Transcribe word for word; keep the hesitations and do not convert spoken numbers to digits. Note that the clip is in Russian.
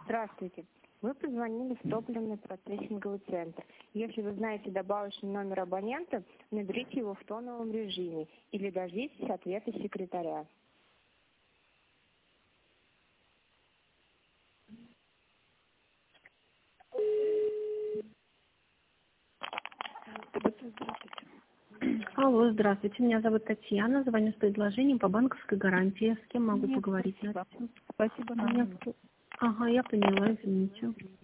Здравствуйте. Вы позвонили в топливный процессинговый центр. Если вы знаете добавочный номер абонента, наберите его в тоновом режиме или дождитесь ответа секретаря. Алло, здравствуйте. Меня зовут Татьяна. Звоню с предложением по банковской гарантии. С кем могу Нет, поговорить? спасибо. Настя? Спасибо, Меня- нам. Ага, я поняла, извините.